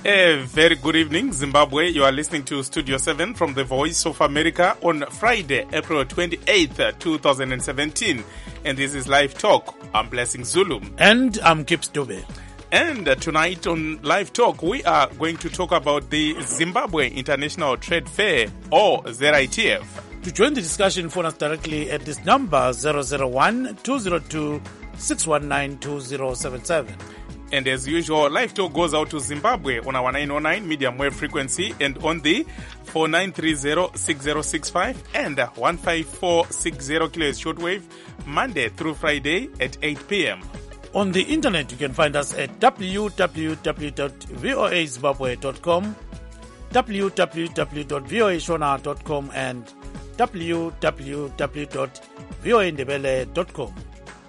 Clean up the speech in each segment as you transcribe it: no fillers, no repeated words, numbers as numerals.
A very good evening, Zimbabwe. You are listening to Studio 7 from the Voice of America on Friday, April 28th, 2017. And this is Live Talk. I'm Blessing Zulu. And I'm Gibbs Dube. And tonight on Live Talk, we are going to talk about the Zimbabwe International Trade Fair, or ZITF. To join the discussion, phone us directly at this number, 001-202-619-2077. And as usual, Live Talk goes out to Zimbabwe on our 909 medium wave frequency and on the 4930-6065 and 15460 kHz shortwave, Monday through Friday at 8 p.m. On the internet, you can find us at www.voazimbabwe.com, www.voashona.com, and www.voandebele.com.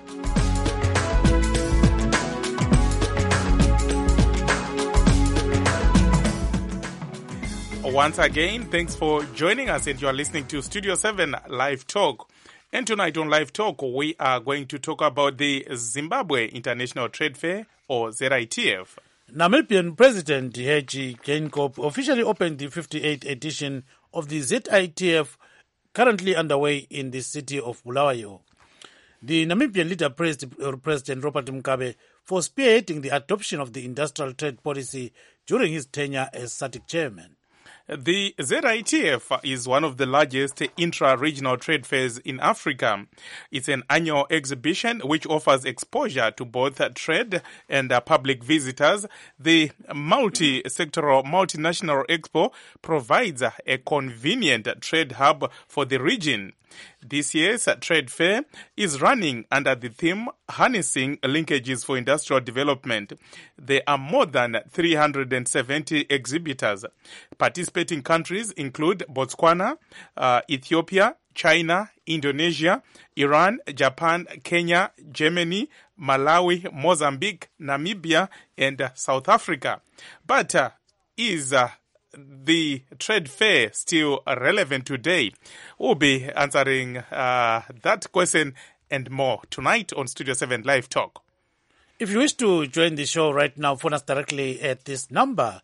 Once again, thanks for joining us, and you are listening to Studio 7 Live Talk. And tonight on Live Talk, we are going to talk about the Zimbabwe International Trade Fair, or ZITF. Namibian President Hage Geingob officially opened the 58th edition of the ZITF, currently underway in the city of Bulawayo. The Namibian leader praised President Robert Mugabe for spearheading the adoption of the industrial trade policy during his tenure as SADC chairman. The ZITF is one of the largest intra-regional trade fairs in Africa. It's an annual exhibition which offers exposure to both trade and public visitors. The multi-sectoral, multinational expo provides a convenient trade hub for the region. This year's trade fair is running under the theme Harnessing Linkages for Industrial Development. There are more than 370 exhibitors. Participating countries include Botswana, Ethiopia, China, Indonesia, Iran, Japan, Kenya, Germany, Malawi, Mozambique, Namibia, and South Africa. But is the trade fair still relevant today? We'll be answering that question and more tonight on Studio 7 Live Talk. If you wish to join the show right now, phone us directly at this number,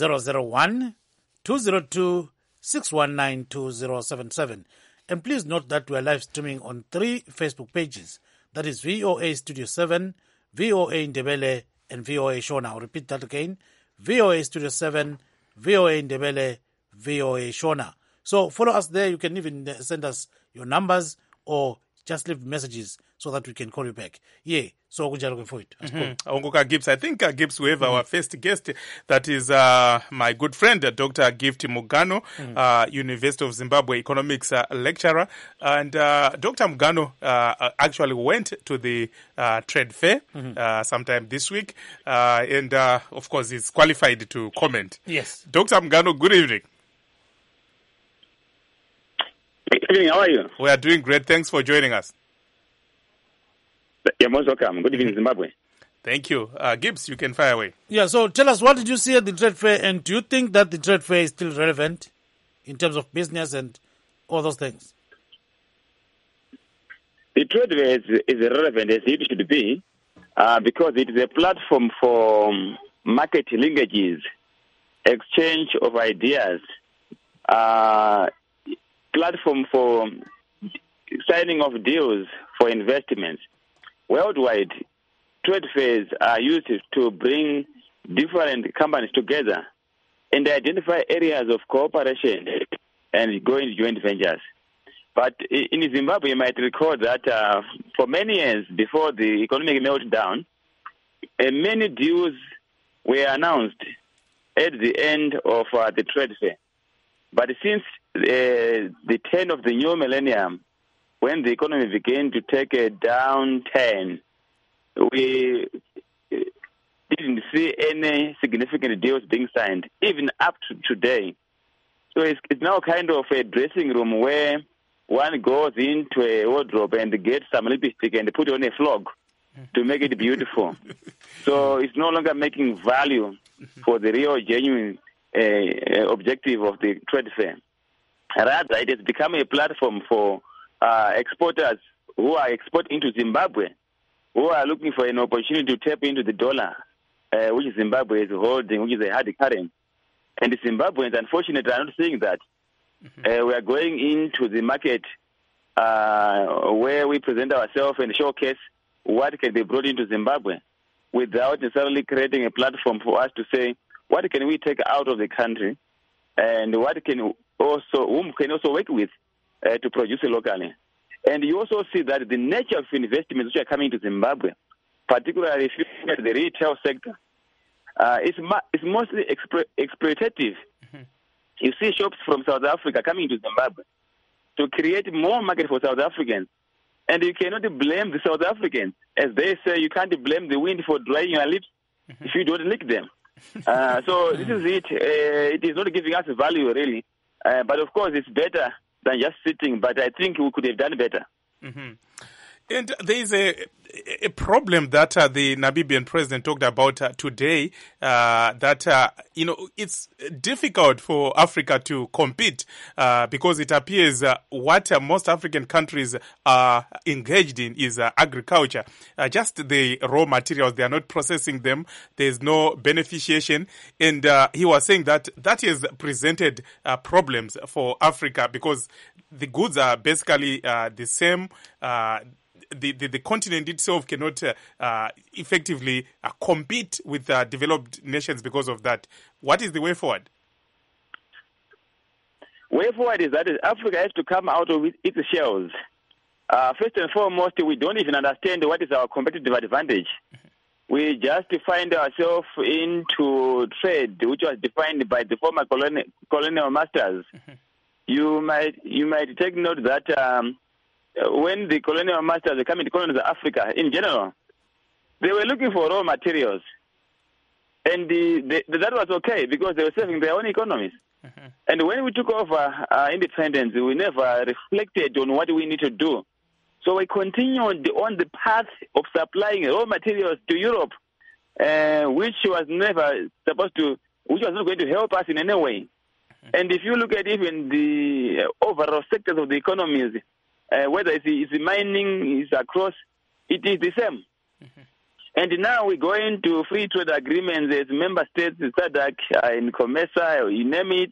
001-202-619-2077. And please note that we are live streaming on 3 Facebook pages. That is VOA Studio 7, VOA Ndebele, and VOA Shona. I'll repeat that again. VOA Studio 7, VOA Ndebele, VOA Shona. So follow us there. You can even send us your numbers or just leave messages so that we can call you back. Yeah, so we're looking for it. Ongoka Gibbs. I think Gibbs, we have our first guest. That is my good friend, Dr. Gift Mugano, University of Zimbabwe economics lecturer. And Dr. Mugano actually went to the trade fair sometime this week. And of course, is qualified to comment. Yes. Dr. Mugano, good evening. Good evening, how are you? We are doing great. Thanks for joining us. You're most welcome. Good evening, Zimbabwe. Thank you. Gibbs, you can fire away. Yeah, so tell us, what did you see at the trade fair, and do you think that the trade fair is still relevant in terms of business and all those things? The trade fair is relevant as it should be because it is a platform for market linkages, exchange of ideas, platform for signing of deals for investments. Worldwide, trade fairs are used to bring different companies together and identify areas of cooperation and go into joint ventures. But in Zimbabwe, you might recall that for many years before the economic meltdown, many deals were announced at the end of the trade fair. But since the turn of the new millennium, when the economy began to take a downturn, we didn't see any significant deals being signed, even up to today. So it's now kind of a dressing room where one goes into a wardrobe and gets some lipstick and put on a flog to make it beautiful. So it's no longer making value for the real, genuine objective of the trade fair. Rather, it has become a platform for exporters who are exporting to Zimbabwe, who are looking for an opportunity to tap into the dollar which Zimbabwe is holding, which is a hard currency. And the Zimbabweans, unfortunately, are not seeing that. We are going into the market where we present ourselves and showcase what can be brought into Zimbabwe without necessarily creating a platform for us to say, what can we take out of the country and whom can also work with to produce it locally. And you also see that the nature of investments which are coming to Zimbabwe, particularly if you look at the retail sector, it's mostly exploitative. You see shops from South Africa coming to Zimbabwe to create more market for South Africans. And you cannot blame the South Africans. As they say, you can't blame the wind for drying your lips if you don't lick them. So this is it. It is not giving us value, really. But of course, it's better than just sitting. But I think we could have done better. And there is a problem that the Namibian president talked about today, that, it's difficult for Africa to compete because it appears what most African countries are engaged in is agriculture. Just the raw materials, they are not processing them. There's no beneficiation. And he was saying that has presented problems for Africa because the goods are basically the same. The continent itself cannot effectively compete with developed nations because of that. What is the way forward? Way forward is that Africa has to come out of its shells. First and foremost, we don't even understand what is our competitive advantage. We just find ourselves into trade, which was defined by the former colonial masters. You might take note that when the colonial masters were coming to colonize Africa in general, they were looking for raw materials. And that was okay because they were saving their own economies. And when we took over independence, we never reflected on what we need to do. So we continued on the path of supplying raw materials to Europe, which was not going to help us in any way. And if you look at even the overall sectors of the economies, whether it's mining, it's across, it is the same. And now we go into free trade agreements as member states, SADC, in COMESA, you name it.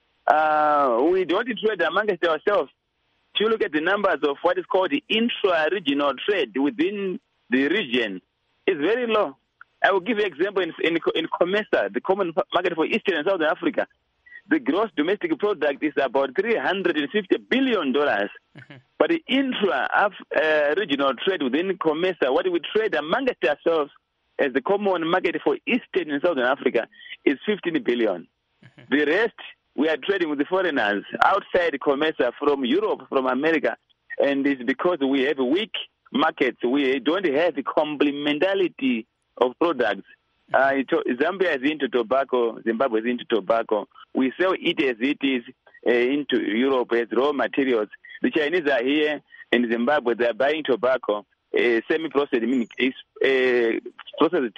We don't trade amongst ourselves. If you look at the numbers of what is called the intra-regional trade within the region, it's very low. I will give you an example in COMESA, the Common Market for Eastern and Southern Africa. The gross domestic product is about $350 billion. But the intra-regional trade within COMESA, what we trade amongst ourselves as the Common Market for Eastern and Southern Africa, is $15 billion. The rest, we are trading with the foreigners outside COMESA from Europe, from America. And it's because we have weak markets. We don't have the complementarity of products. Zambia is into tobacco, Zimbabwe is into tobacco. We sell it as it is into Europe as raw materials. The Chinese are here in Zimbabwe, they are buying tobacco, semi-processed, meaning processed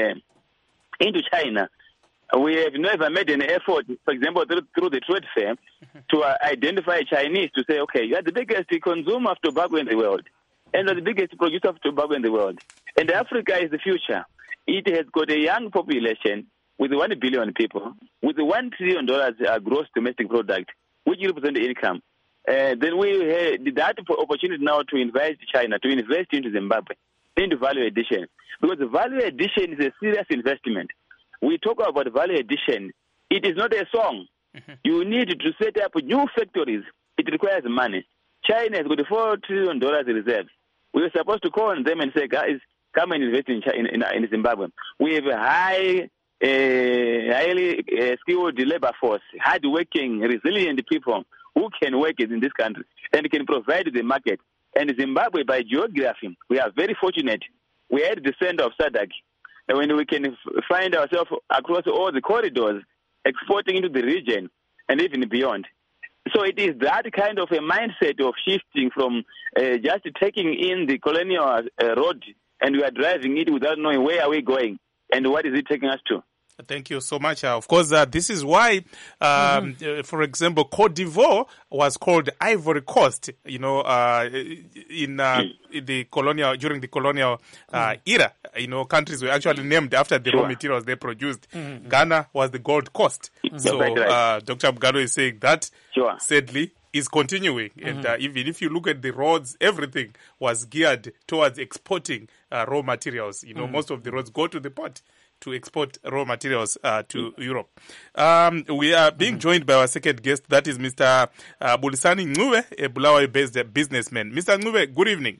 into China. We have never made an effort, for example, through the trade fair, to identify Chinese to say, okay, you are the biggest consumer of tobacco in the world, and you are the biggest producer of tobacco in the world. And Africa is the future. It has got a young population with 1 billion people, with $1 trillion gross domestic product, which represents income. Then we had that opportunity now to invite China, to invest into Zimbabwe, into value addition. Because value addition is a serious investment. We talk about value addition. It is not a song. You need to set up new factories. It requires money. China has got $4 trillion reserves. We were supposed to call on them and say, guys, come and invest in Zimbabwe. We have a highly skilled labor force, hard-working, resilient people who can work in this country and can provide the market. And Zimbabwe, by geography, we are very fortunate. We are at the center of SADC. And when we can find ourselves across all the corridors, exporting into the region and even beyond. So it is that kind of a mindset of shifting from just taking in the colonial road, and we are driving it without knowing where are we going and what is it taking us to. Thank you so much. Of course, this is why, for example, Cote d'Ivoire was called Ivory Coast. You know, in the colonial during the colonial era, you know, countries were actually named after the raw materials they produced. Ghana was the Gold Coast. So, Dr. Mgalo is saying that sadly is continuing, and even if you look at the roads, everything was geared towards exporting raw materials. You know, most of the roads go to the port to export raw materials to Europe. We are being joined by our second guest, that is Mr. Bulisani Ncube, a Bulawayo-based businessman. Mr. Ncube, good evening.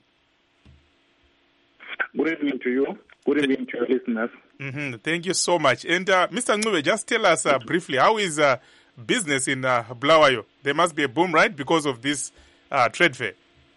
Good evening to you. Good evening to your listeners. Thank you so much. And Mr. Ncube, just tell us briefly, how is business in Bulawayo? There must be a boom, right, because of this trade fair?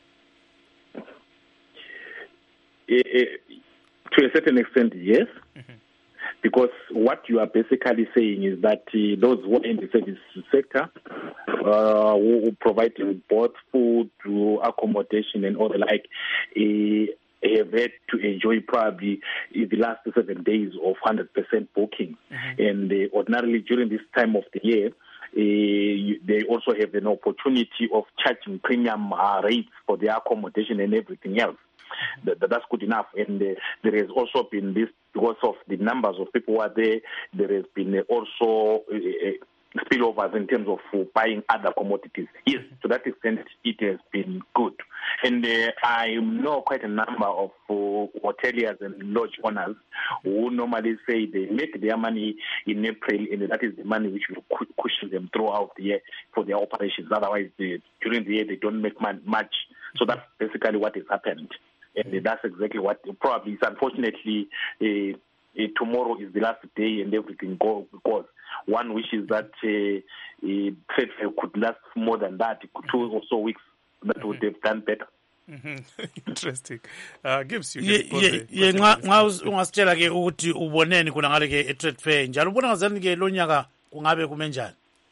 To a certain extent, yes. Because what you are basically saying is that those who are in the service sector, who provide both food, accommodation, and all the like, have had to enjoy probably the last 7 days of 100% booking. And ordinarily during this time of the year, they also have an opportunity of charging premium rates for their accommodation and everything else. That's good enough. And there has also been this, because of the numbers of people who are there, there has been also spillovers in terms of buying other commodities. Yes, to that extent, it has been good. And I know quite a number of hoteliers and lodge owners who normally say they make their money in April, and that is the money which will cushion them throughout the year for their operations. Otherwise, during the year, they don't make much. So that's basically what has happened. And that's exactly what probably is. Unfortunately, tomorrow is the last day and everything goes. One wishes that trade fair could last more than that, 2 or so weeks. That would have done better. Interesting. Gives you nxa ungasitshela ke ukuthi uboneni khona ngale ke trade fair njalo ubona ngazani ke lo nyaka kungabe kume njani?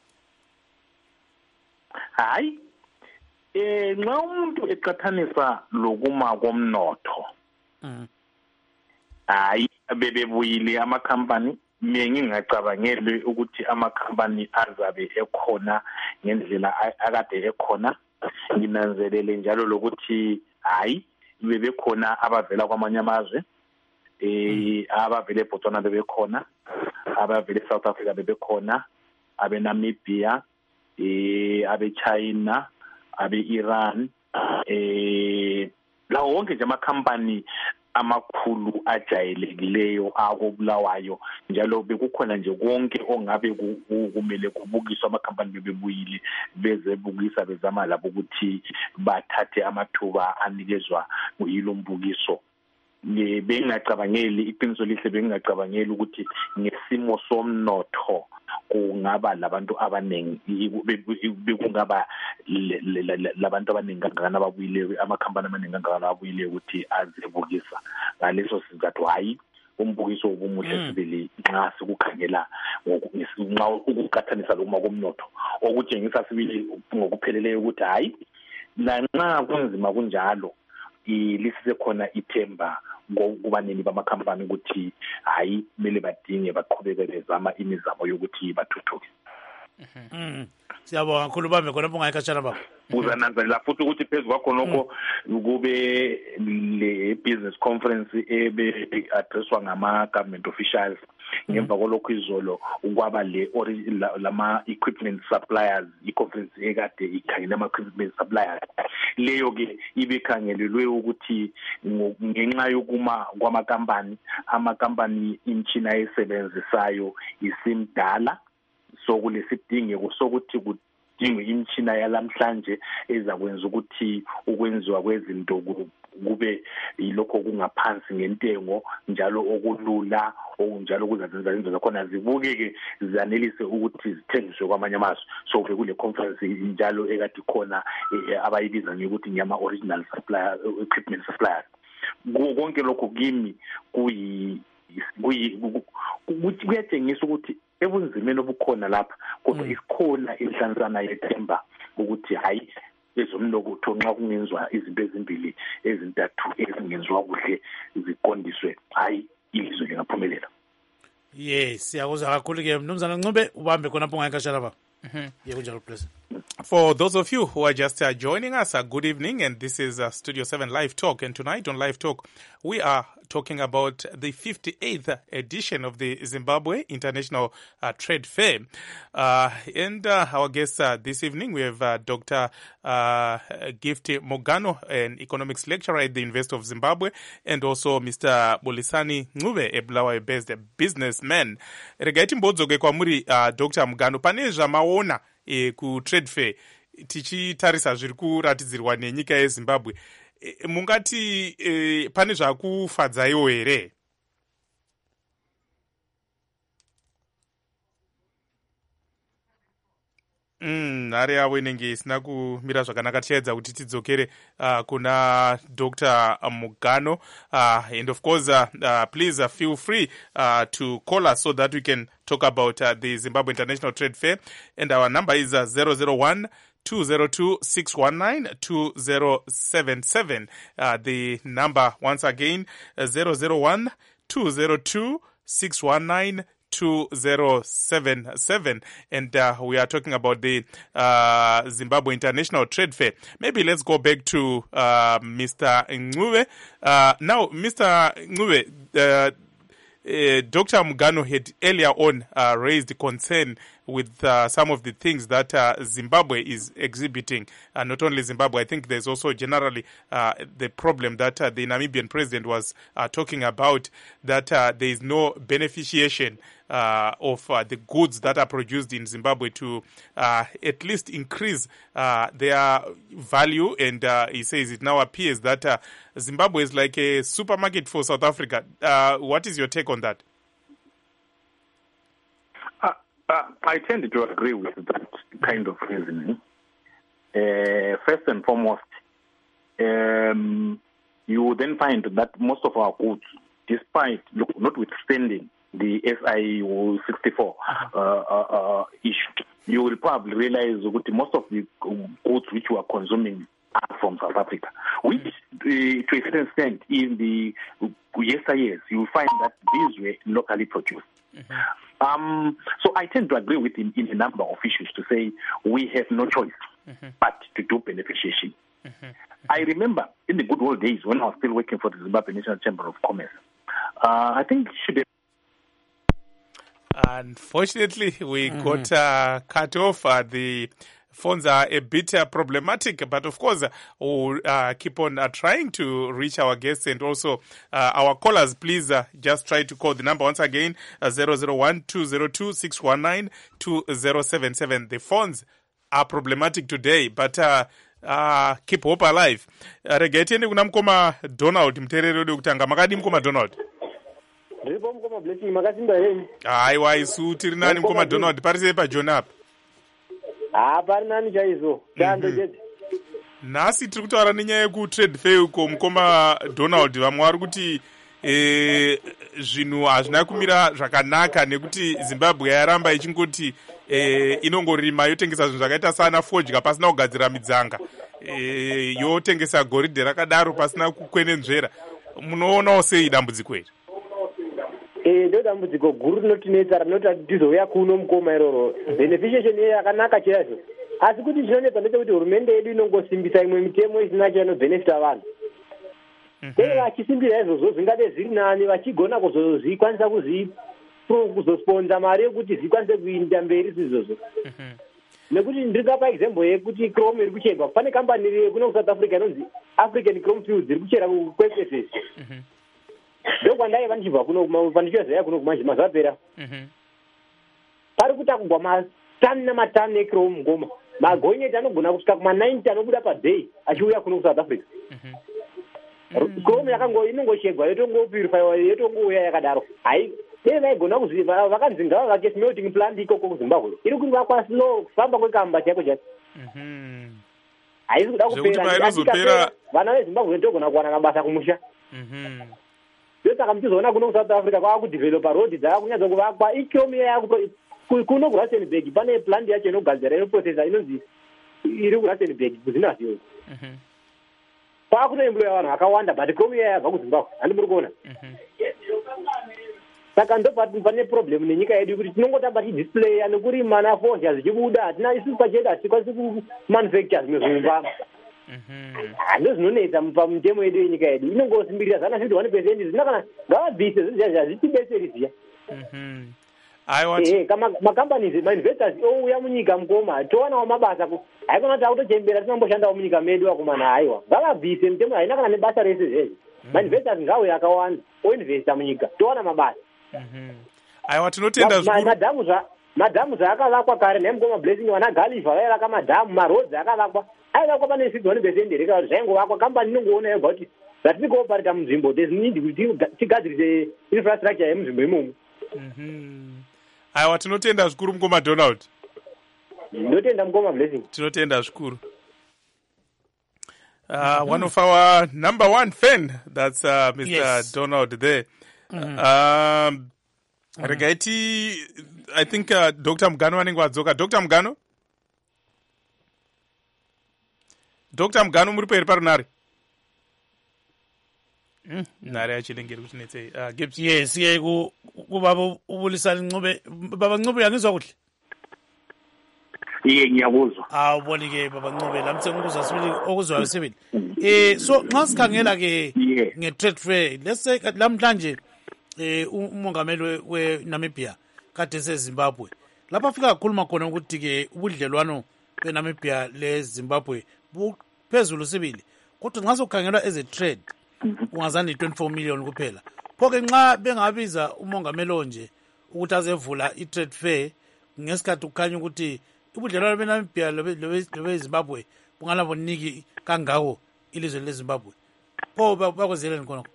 Hayi, nxa umuntu eqathanisa lokuma komnotho, hayi bebebuyile amakhampani, mina ngingacabangeli ukuthi amakhampani azabe ekhona ngendlela akade ekhona. Nginanzelele njalo lokuthi hayi bebekhona abavela kwamanye amazwe, abavela eBotswana bebekhona, abavela eSouth Africa bebekhona, abeNamibia, abeChina, abe-Iran, lawo wonke nje amakhampani amakhulu ajayelekileyo akobulawayo, njalo bekukhona nje konke ongabe kumele kubukiswa. Amakhampani bebebuyile bezebukisa bezama labo ukuthi bathathe amathuba anikezwa yilo mbukiso. Bengingacabangeli, iqiniso lihle, bengingacabangeli ukuthi ngesimo somnotho kungaba labantu abaningi, bekungaba labantu abaningi kangakana ababuyile, amakhampani amaningi kangakana abuyile ukuthi azebukisa. Ngaleso sizathu hayi, umbukiso obumuhle sibili nxa sikukhangela nxa ukuqathanisa lokuma komnotho, okutshengisa sibili ngokupheleleyo ukuthi hayi, lanxa kunzima kunjalo lisise khona ithemba kubanini bamakhampani ukuthi hayi kumele badinge baqhubeke bezama imizamo yokuthi bathuthuke. Siyabonga kakhulu bambe khonapho ngayikhatshana baba. Uzananzelela futhi ukuthi phezu kwakho nokho kube le business conference ebe-addresswa ngama-government officials. Ngemva kolokhu izolo ukwaba lama equipment suppliers, i-conference ekade ikhangele ama-equipment suppliers. Leyo ke ibekhangelelwe ukuthi ngenxa yokuma kwamakampani, amakampani imtshina ayisebenzisayo isimdala, so kulesidingeko sokuthi kudingwe imtshina yalamhlanje ezakwenza ukuthi ukwenziwa kwezinto kube yilokho kungaphansi ngentengo, njalo okulula, okunjalo kuzazenza izinto zakhona zibukeke zanelise ukuthi zithengiswe kwamanye amazwe. So kule conference njalo ekade khona abayibiza ngokuthi nyama original supplier, equipment suppliers. Konke lokho kimi kuyatshengisa ukuthi ebunzimeni obukhona lapha kodwa isikhona inhlanzana yethemba ukuthi hayi, ezomnotho nxa kungenziwa izinto ezimbili ezintathu ezingenziwa kuhle ziqondiswe, hayi ilizwe lingaphumelela. Yes, siyakuzwa kakhulu ke Mnumzana Ncube ubambe khonapho ngayikashara ba. Yekunjalo please. For those of you who are just joining us, good evening, and this is Studio 7 Live Talk. And tonight on Live Talk, we are talking about the 58th edition of the Zimbabwe International Trade Fair. And our guests this evening, we have Dr. Gift Mogano, an economics lecturer at the University of Zimbabwe, and also Mr. Bolisani Ncube, a Bulawayo-based businessman. Regaiti mbodzoke kwamuri Dr. Mogano, pane zvamaona ku trade fair tichitarisa zviri kuratidzirwa nenyika yeZimbabwe, mungati pane zvakufadzaiwo here? Nhare yavo inenge isina kumira zvakanaka. Tichaedza kuti tidzokere kuna Dr. Mogano, and of course please feel free to call us so that we can talk about the Zimbabwe International Trade Fair, and our number is 001 202 619 2077. The number once again 001 202 619 2077, and we are talking about the Zimbabwe International Trade Fair. Maybe let's go back to Mr. Ncube. Now, Mr. Ncube, Dr. Mogano had earlier on raised concern with some of the things that Zimbabwe is exhibiting. Not only Zimbabwe, I think there's also generally the problem that the Namibian president was talking about, that there is no beneficiation of the goods that are produced in Zimbabwe to at least increase their value. And he says it now appears that Zimbabwe is like a supermarket for South Africa. What is your take on that? I tend to agree with that kind of reasoning. First and foremost, you then find that most of our goods, despite notwithstanding the SIU 64 issue, you will probably realize that most of the goods which we are consuming are from South Africa, which to a certain extent in the yesteryears you will find that these were locally produced. So I tend to agree with him in a number of issues to say we have no choice but to do beneficiation. I remember in the good old days when I was still working for the Zimbabwe National Chamber of Commerce, I think should have. Unfortunately, we got cut off. The phones are a bit problematic, but of course, we'll keep on trying to reach our guests and also our callers. Please just try to call the number once again, 001-202-619-2077. The phones are problematic today, but keep hope alive. Regetiende kuna mkoma Donald, mterere ode kutanga. Makadi mkoma Donald? Ndipo mkoma Blessing, makasimba heni. Aiwa, isu tiri nani mkoma Donald, parise pa John up. Pari nani chaizo, chando chete. Nasi tiri kutaura nenyaya yekutrade fair uko, mkoma Donald, vamwe vari kuti zvinhu hazvina kumira zvakanaka nekuti Zimbabwe yaramba ichingoti inongorima yotengesa zvinhu zvakaita sana fodya pasina kugadzira midzanga, yotengesa goridhe rakadaro pasina kukwenenzvera. Munoonawo sei dambudziko iri? Ndo dambudziko guru rinotinetsa rinoti tizouya kuno mukoma iroro. Beneficiation yakanaka chaizvo. Asi kuti chinonetsa ndechekuti hurumende yedu inongosimbisa imwe mitemo isina chainobhenefita vanhu. Dei vachisimbira izvozvo zvingade zviri nani, vachigona kuzozvikwanisa kuzosponza mari yekuti zvikwanise kuinda mberi izvozvo. Nekuti ndikapa example yekuti Chrome iri kucherwa. Pane kambani iri kuno South Africa inonzi African Chrome Fields iri kuchera kuKwekwe. Ndokwandai vanchibva kuno pandichoziva kuno kumanje mazapera. Pari kutakugwa matani namatani eChrome ngoma. Magonyeti anogona kusvika kuma-90 anobuda paday achiuya kuno kuSouth Africa. Chrome inongochegwa yotongopurifiwa yotongouya yakadaro. Hai dei vaigona kuziva vakanzi ngavavake smelting plant ikoko kuZimbabwe. Iri kuvakwa slow kufamba kwekamba chako chako. Haisi kuda kupera. Vana veZimbabwe ndogona kuwana mabasa kumusha. Saka mchizoona kuno kuSouth Africa kwakudhivhelopa road dzaakunyadza kuvakwa ikomi kuno kuRustenburg pane plant yacho inogadzira inoprocessa inonzi iri kuRustenburg kuZinaville. Kwakutoemploya vanhu vakawanda but ikomi yabva kuZimbabwe. Handi muri kuona. saka ndopane problem nenyika yedu kuti tinongotamba tidisplaya nekurima nafonja zvichibuda hatina isusu pachedu hatikwanisi kumanufacture zvimwe zvinhu ndo zvinonetsa pamutemo yedu yenyika yedu inongosimbirira zana 51% zvina kana ngavabvise zvinhu hazvitibetseri ziya macompanies mainvestors ouya munyika mukoma towanawo mabasa haikona kuti akutochembera tinamboshandawo munyika medu akumana haiwa ngavabvise mutemo haina kana nebasa rese zvezvo mainvestors ngauye akawanda oinvesta munyika towana mabasa aiwa tinotenda madhamu zvaakavakwa kare nemukoma blessing vana galiva vaivaka madhamu marodzi akavakwa aivakwa pane 51% reka zvaingovakwa kambani inongoona yoga kuti zvatiri kuoparita munzvimbo there's kuti tigadzirise infrastructure yemunzvimbo imomo aiwa tinotenda zvikuru mukoma Donald. Ndotenda mukoma blessing. Tinotenda zvikuru. One of our number one fan, that's Mr. Yes. Donald there. Regaiti, I think Dr. Mugano wanenge wadzoka. Dr. Mugano? Dr. Mugano muri peri parunare? Nare achilengeri kuti netse Gibbs. Yes, kubaba ubulisana Ncube. Baba Ncube uyangizwa kuhle? Ngiyakuzwa. Awuboni ke baba Ncube, lamtse ngikuzwa sibili okuzwayo sibili. So nxa sikhangela ke nge-trade fair, let's say lamhlanje umongameli we-Namibia kade seZimbabwe. Lapha afika kakhuluma khona ukuthi ke ubudlelwano beNamibia leZimbabwe buphezulu sibili. Kodwa nxa sokukhangelwa as a trade ungazani 24 million kuphela. Phoke nxa bengabiza umongameli onje ukuthi azevula i-trade fair ngesikhathi kukhanya ukuthi ubudlelwano beNamibia lobeZimbabwe bungalaboniki kangako ilizwe leZimbabwe. Pho bakwenzeleni khona?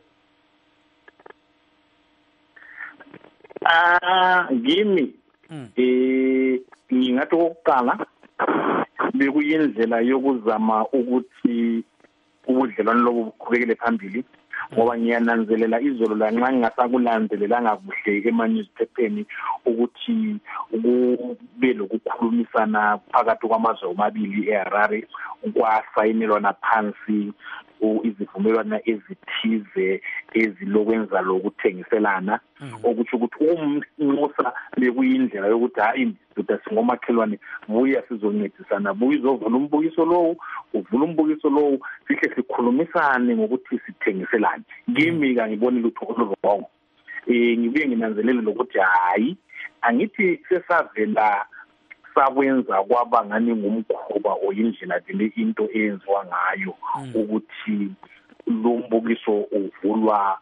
Ngimi ngingathi okokuqala bekuyindlela yokuzama ukuthi ubudlelwano lobu buqhubekele phambili ngoba ngiyananzelela izolo lanxa ngingasakulandelelanga kuhle ema-newspapers ukuthi kube lokukhulumisana phakathi kwamazwe omabili eHarare kwasayinelwana phansi izivumelwano ezithize ezilokwenza lokuthengiselana okuthi umnxusa bekuyindlela yokuthi hayi ndoda singomakhelwane buya sizoncedisana buya izovula umbukiso lowo uvula umbukiso lowo sihle sikhulumisane ngokuthi sithengiselane kimi ngibona lutho oluvongo ngibuye nginanzelele lokuthi hayi angithi sesavela sakwenza kwaba ngani ngumkhuba oyindlela vele into eyenziwa ngayo ukuthi lo mbukiso uvulwa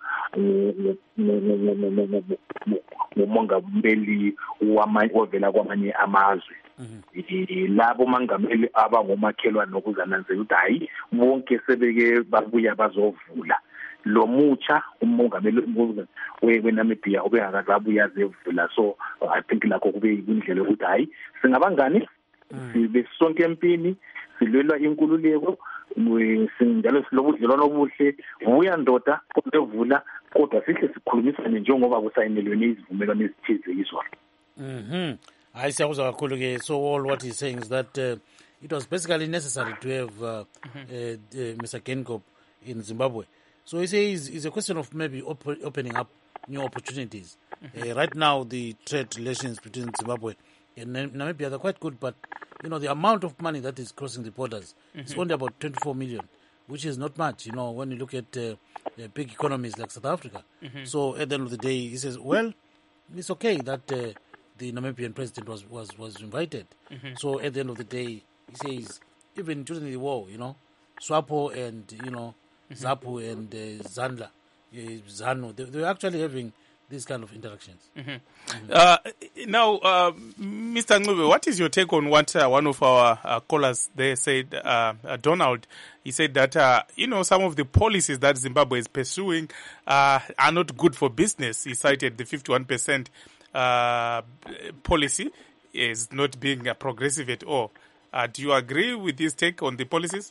ngumongameli ovela kwamanye amazwe labo mangameli abangomakhelwane nokuzananzela ukuthi hayi bonke sebeke babuya bazovula lo mutsha umongameli weNamibia obengakazabuya zevula. So I think lakho kube indlela ukuthi hayi singabangani sibe sonke empini silwela inkululeko sinjalo silobudlelwano obuhle vuya ndoda kodwa kodwa sihle sikhulumisane njengoba kusayinelwe izivumelwano ezithize izolo. Hayi siyakuzwa kakhulu ke. So all what he's saying is that it was basically necessary to have Mr. Geingob in Zimbabwe. So he says it's a question of maybe opening up new opportunities. Right now, the trade relations between Zimbabwe and Namibia are quite good, but the amount of money that is crossing the borders is only about 24 million, which is not much. When you look at big economies like South Africa. So at the end of the day, he says, well, it's okay that the Namibian president was invited. So at the end of the day, he says, even during the war, SWAPO and ZAPU and ZANU, they were actually having these kind of interactions. Now, Mr. Ncube, what is your take on what one of our callers there said, Donald? He said that, some of the policies that Zimbabwe is pursuing are not good for business. He cited the 51% policy is not being progressive at all. Do you agree with his take on the policies?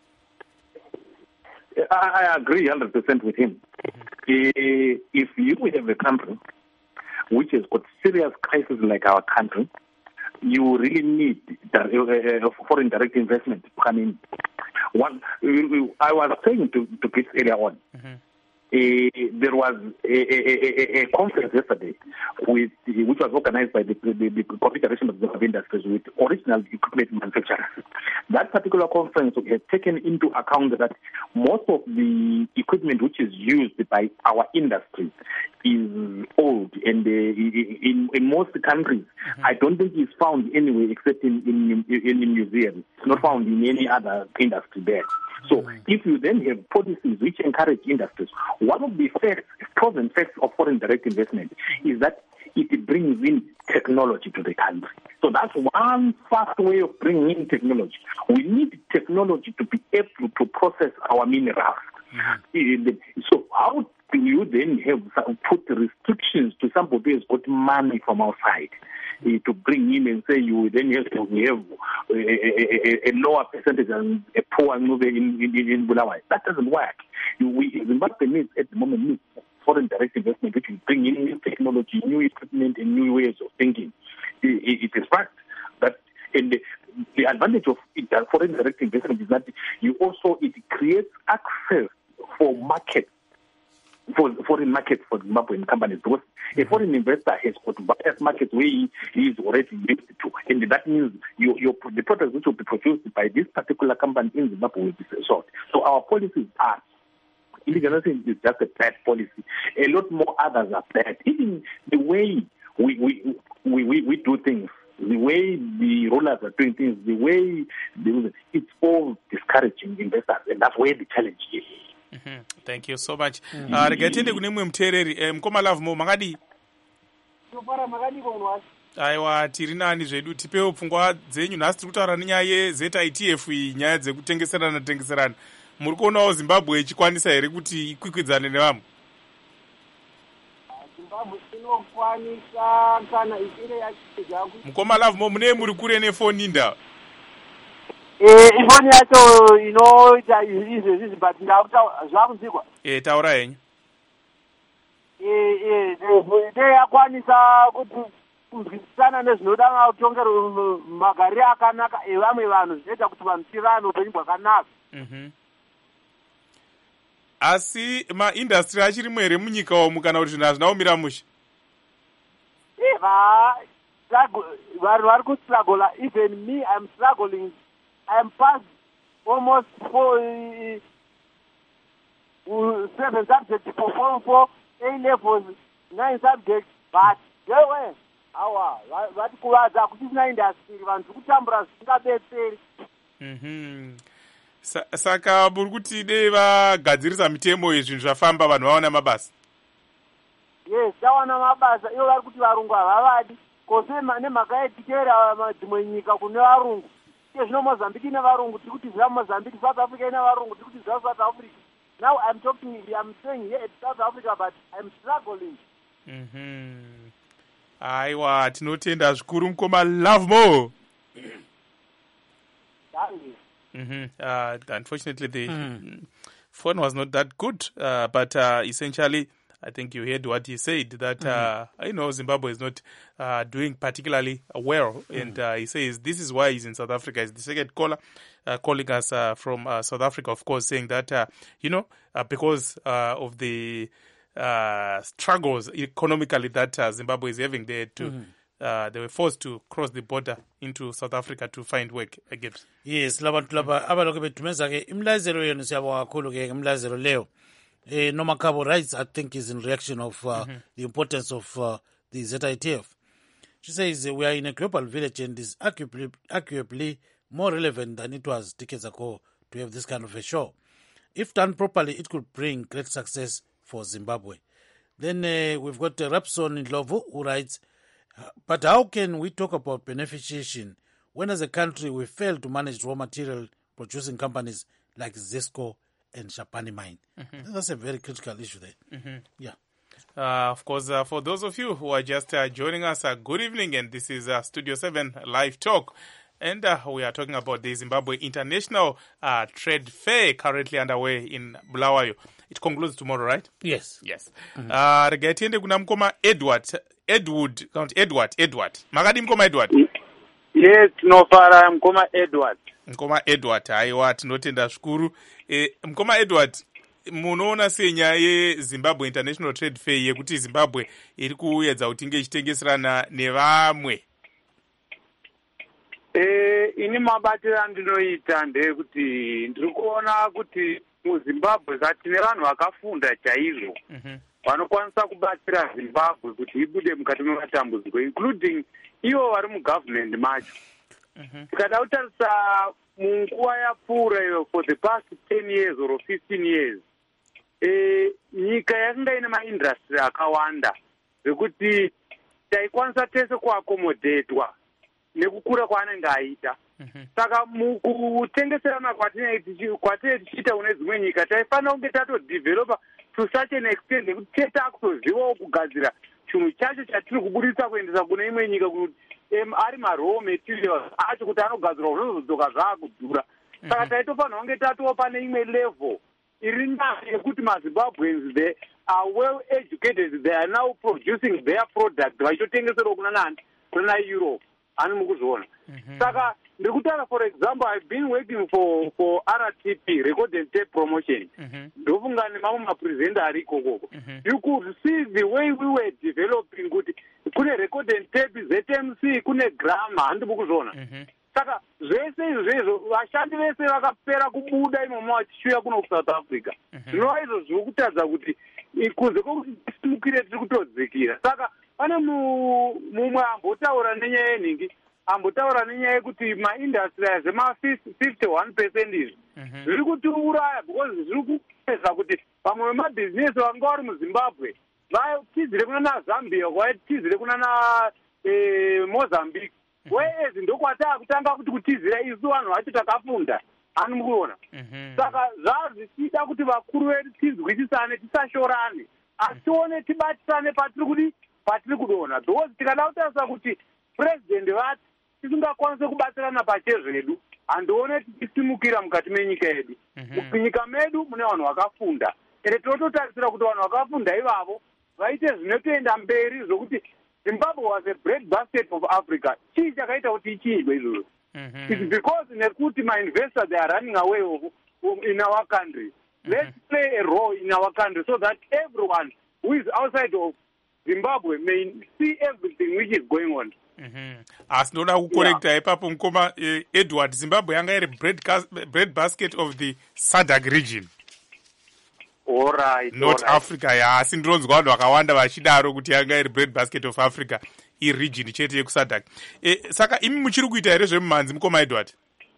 I agree 100% with him. If you have a country which has got serious crisis like our country, you really need foreign direct investment to come in. I was saying to kids earlier on, there was a conference yesterday which was organized by the Confederation of the Industries with original equipment manufacturers. That particular conference has taken into account that most of the equipment which is used by our industry is old, and in most countries, I don't think it's found anywhere except in museums. It's not found in any other industry there. So if you then have policies which encourage industries, one of the proven facts of foreign direct investment is that it brings in technology to the country. So that's one fast way of bringing in technology. We need technology to be able to process our minerals. So how do you then have put restrictions to somebody who has got money from outside to bring in and say you then have to have a lower percentage than a poor movie in Bulawayo? That doesn't work. Zimbabwe needs at the moment needs foreign direct investment, which will bring in new technology, new equipment, and new ways of thinking. It is fact that the advantage of foreign direct investment is that it creates access for markets, for foreign markets for Zimbabwean companies, because a foreign investor has got various markets where he is already used to, and that means the products which will be produced by this particular company in Zimbabwe will be sold. So our policies are, illegal is just a bad policy. A lot more others are bad. Even the way we do things, the way the rulers are doing things, the way it's all discouraging investors, and that's where the challenge is. Thank you so much. Regatende kune mwe mtereri mkoma love mo makadi aiwa tiri nani zvedu tipewo pfungwa dzenyu. Nhasi tiri kutaura nenyaya yeZITF, nyaya dzekutengeserana muri kuonawo Zimbabwe ichikwanisa here kuti ikwikwidzane nevamwe? Zimbabwe inokwanisa kana ichinge yachidzwa. Mkoma love mo mune muri kure nefoni nda ifoni yacho inoita izvezvi but zvakunzikwa. Taura henyu. Yakwanisa kuti kunzwisisana nezvinoda kutongera magariro akanaka evamwe vanhu zvinoita kuti vanhu tivane upenyu hwakanaka. Asi maindastry achirimo here munyika umu kana kuti zvinhu hazvina kumira mushe? Vanhu vari kustruggle. Even me, I'm struggling. I'm past almost 7 subjects for Form 4, A levels, 9 subjects, but yewe awa vati kuvaza kuti sina industry vanhu kutambura zvisingabetseri. Saka muri kuti dei vagadzirisa mitemo yezvinhu zvafamba vanhu vaona mabasa? Yes, tawana mabasa. Ivo vari kuti varungu havavadi kose nemhaka yetikera dzimwe nyika kune varungu. Zvino Mozambique ine varungu, tiri kuti zva Mozambique, South Africa ine varungu, tiri kuti zva South Africa. Now I'm saying here it's South Africa, but I'm struggling. Aiwa, tinotenda zvikuru mkoma love more. Unfortunately, the phone was not that good, but essentially, I think you heard what he said, that Zimbabwe is not doing particularly well. And he says this is why he's in South Africa. He's the second caller calling us from South Africa, of course, saying that, because of the struggles economically that Zimbabwe is having there, they were forced to cross the border into South Africa to find work again. Yes, labantu laba abaloke betumeza ke imlazelo yenu siyabonga kakhulu ke imlazelo leo. Noma Cabo writes, I think, is in reaction of the importance of the ZITF. She says we are in a global village and is arguably more relevant than it was decades ago to have this kind of a show. If done properly, it could bring great success for Zimbabwe. Then we've got Rapson in Lovo who writes, but how can we talk about beneficiation when as a country we fail to manage raw material producing companies like Zesco and Shapani Mine? That's a very critical issue there. Yeah. Of course, for those of you who are just joining us, good evening, and this is Studio 7 Live Talk. And we are talking about the Zimbabwe International Trade Fair currently underway in Bulawayo. It concludes tomorrow, right? Yes. Yes. Regatiende kuna mkoma Edward. Makadi mkoma Edward? Yes, tinofara mkoma Edward. Mkoma Edward, aiwa tinotenda zvikuru. Mkoma Edward, munoona senyaya yeZimbabwe International Trade Fair yekuti Zimbabwe iri kuedza kuti inge ichitengeserana nevamwe? Ini mabatiro andinoita ndekuti ndiri kuona kuti muZimbabwe tine vanhu vakafunda chaizvo vanokwanisa kubatsira Zimbabwe kuti ibude mukati mematambudziko, including ivo vari mugavhmendi macho. Tikada kutarisa munguva yapfuura iyo for the past 10 years or 15 years, nyika yakanga ine maindastry akawanda zvekuti taikwanisa tese kuakomodhetwa nekukura kwaanenge aita. Saka mukutengeserana kwatinenge tichiita kune dzimwe nyika taifanira kunge tatodevhelopa to such an extent yekuti takutozivawo kugadzira chinhu chacho chatiri kubudisa kuendesa kune imwe nyika kuti ari maraw materials acho kuti anogadzirwa zvinozodzoka zvaakudhura. Saka taitofanira kunge tatova pane imwe level iri nani yekuti maZimbabweans they are well educated, they are now producing their product vachitotengeserawo kuna nani, kuna Europe. Ani mukuzviona. Saka ndiri kutaura, for example, I've been working for RTP, Record and Tape Promotion. Ndofunga nemamwe mapresenter ari ikoko. You could see the way we were developing kuti kune record and tape, ZMC, kune grammar, handi mukuzviona. Saka zvese izvezvo vashandi vese vakapera kubuda imomo vachishuya kuno kuSouth Africa. Zvinova izvo zviri kutadza kuti kunze kwokuti tisimukire tiri kutodzikira. Saka pane mumwe ambotaura nenyaya yenhingi, ambotaura nenyaya yekuti maindastry azvema-51% izvi zviri kutiuraya because zviri kupedza kuti vamwe vemabhizinesi vanga vari muZimbabwe vatizire kuna naZambia, vatizire kuna naMozambique, whereas ndokwatakutanga kuti kutizira isu vanhu vacho takafunda. Ani mukuona. Saka zvazvichida kuti vakuru vedu tinzwisisane, tisashorane, asi tione tibatisane patiri kudonha. Because tikada kutarisa kuti president vati tisingakwanise kubatsirana pachezvedu, handione tichisimukira mukati menyika yedu. Munyika medu mune vanhu vakafunda, ende tinototarisira kuti vanhu vakafunda ivavo vaite zvinotoenda mberi zvokuti Zimbabwe was a bread basket of Africa. Chii chakaita kuti ichiidwe izvozvo? It's because nekuti ma-investors they are running away in our country. Let's play a role in our country so that everyone who is outside of Zimbabwe may see everything which is going on. Asi ndoda kukorekta ipapo mukoma Edward, Zimbabwe yanga iri bread basket of the SADC region. Alright, not Africa. Asi ndinonzwa vanhu vakawanda vachidaro kuti yanga iri bread basket of Africa, iregion chete yekuSADC. Saka imi muchiri kuita here zvemumhanzi mukoma Edward?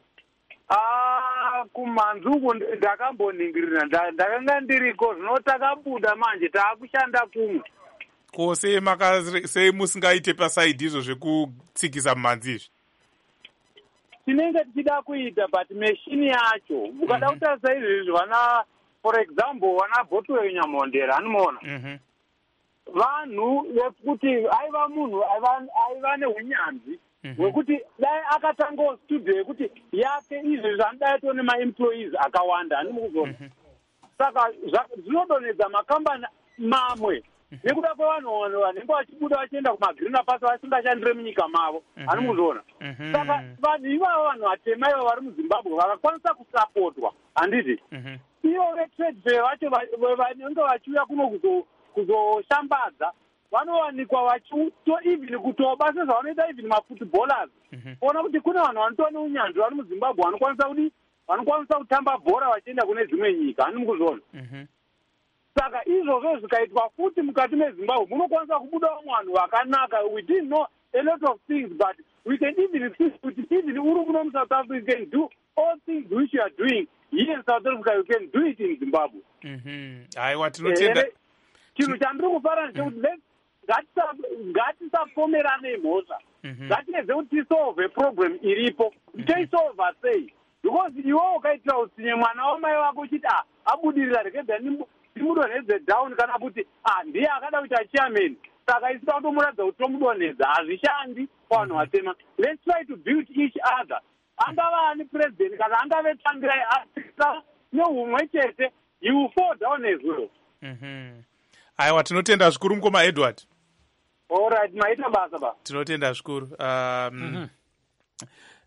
Kumhanzi uku ndakamboningirira, ndakanga ndiriko, zvino takabuda manje taakushanda kumwe. Ko sei musingaite pasaidi izvo zvekutsikisa mumhanzi izvi? Tinenge tichida kuita but machine yacho ukada kutarisa izvi vana, for example, vana Botwe Nyamondera anoona vanhu vekuti aiva munhu aiva neunyanzvi wekuti dai akatangawo studio yekuti yake izvi zvanodai tone maemployees akawanda ani mukuzona. Saka zvinodonedza makambani mamwe nekuda kwevanhu vanenge vachibuda vachienda kumagreen pasi vasingashandire munyika mavo ani mukuzona. Saka vanhu ivavo vanhu vatema ivo vari muZimbabwe vakakwanisa kusapotwa handiti ivo vetrade fair vacho vanenge vachiuya kuno kuzoshambadza vanowanikwa even kutoba sezvavanoita even mafootballers kuona kuti kune vanhu vanotova neunyanzvi vari muZimbabwe vanokwanisa kutamba bhora vachienda kune dzimwe nyika ani mukuzona. Saka izvozvo zvikaitwa futi mukati meZimbabwe munokwanisa kubuda vamwe vanhu vakanaka. We didn't know a lot of things but we can even see kuti even uri kuno muSouth Africa can do all things which you are doing here in South Africa, you can do it in Zimbabwe. Aiwa, tinotenda. Chinhu chandiri kufara ndechekuti ngatisafomerane mhosva, ngatineze kuti tisolve problem iripo, toisolva sei? Because iwewe ukaitira utsinye mwana wamai wako uchiti abudirira rekebva ndimudonhedze down kana kuti ndiye akada kuita chairman, saka isi tautomuratidza kuti tomudonhedza. Hazvishandi pavanhu vatema. Let's try to build each other. Angava ani president kana angave Tangirai asika neumwe chete, you will fall down as well. Aiwa, tinotenda zvikuru mukoma Edward. Alright, maita basa ba. Tinotenda zvikuru.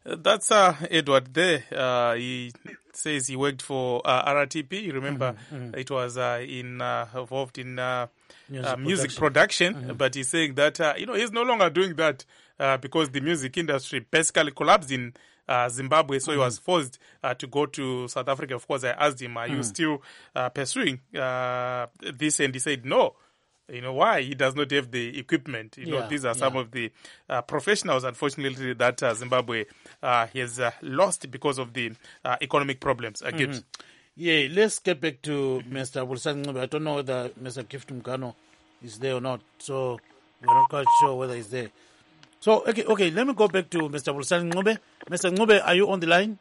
That's Edward there. He says he worked for RTP. You remember it was involved in music production. But he's saying that, he's no longer doing that because the music industry basically collapsed in Zimbabwe, so he was forced to go to South Africa. Of course, I asked him, are you still pursuing this? And he said no. Why? He does not have the equipment. These are some of the professionals, unfortunately, that Zimbabwe has lost because of the economic problems. Yeah, let's get back to Mr. Bulisani Ncube. I don't know whether Mr. Gift Mugano is there or not, so we're not quite sure whether he's there. So, okay, let me go back to Mr. Bulisani Ncube. Mr. Ncube, are you on the line?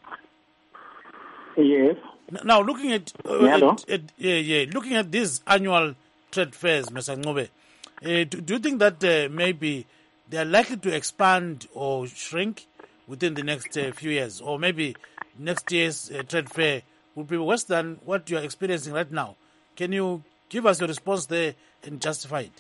Yes. Now, looking at looking at these annual trade fairs, Mr. Ncube, do you think that maybe they are likely to expand or shrink within the next few years, or maybe next year's trade fair will be worse than what you are experiencing right now? Can you give us your response there and justify it?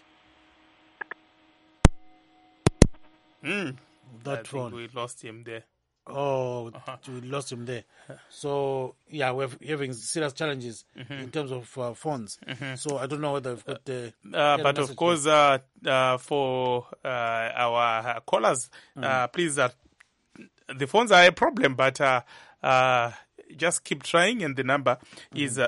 I think we lost him there. Oh, we lost him there. So, yeah, we're having serious challenges in terms of phones. So I don't know whether we've got... but of course, for our callers, please, the phones are a problem, but just keep trying, and the number is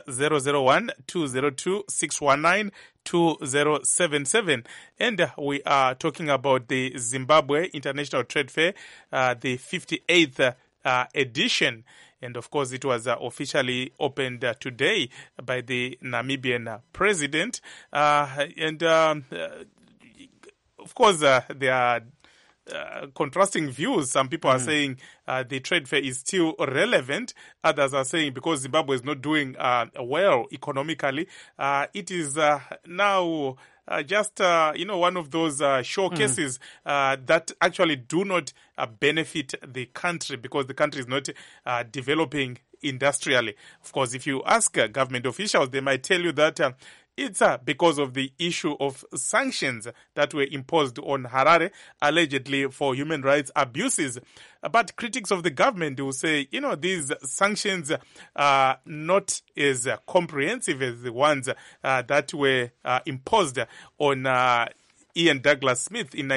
001-202-619-2077. And we are talking about the Zimbabwe International Trade Fair, the 58th edition. And of course, it was officially opened today by the Namibian president. Of course, there are contrasting views. Some people are saying the trade fair is still relevant. Others are saying because Zimbabwe is not doing well economically, it is now just one of those showcases that actually do not benefit the country, because the country is not developing industrially. Of course, if you ask government officials, they might tell you that it's because of the issue of sanctions that were imposed on Harare, allegedly for human rights abuses. But critics of the government will say, these sanctions are not as comprehensive as the ones that were imposed on Ian Douglas Smith in